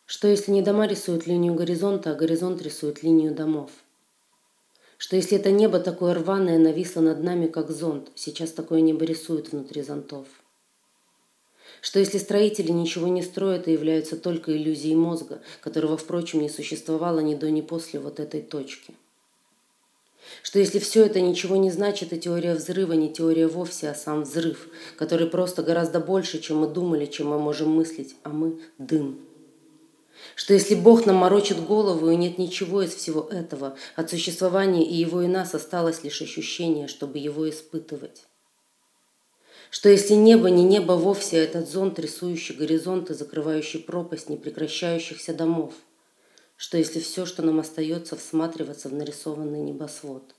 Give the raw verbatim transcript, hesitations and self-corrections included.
Что если не дома рисуют линию горизонта, а горизонт рисует линию домов? Что если это небо такое рваное нависло над нами, как зонт, сейчас такое небо рисуют внутри зонтов? Что если строители ничего не строят и являются только иллюзией мозга, которого, впрочем, не существовало ни до, ни после вот этой точки? Что если все это ничего не значит, и теория взрыва не теория вовсе, а сам взрыв, который просто гораздо больше, чем мы думали, чем мы можем мыслить, а мы – дым? Что если Бог нам морочит голову, и нет ничего из всего этого, от существования и его, и нас осталось лишь ощущение, чтобы его испытывать? Что если небо не небо вовсе, а этот зонт, рисующий горизонт и закрывающий пропасть непрекращающихся домов? Что если все, что нам остается, всматриваться в нарисованный небосвод?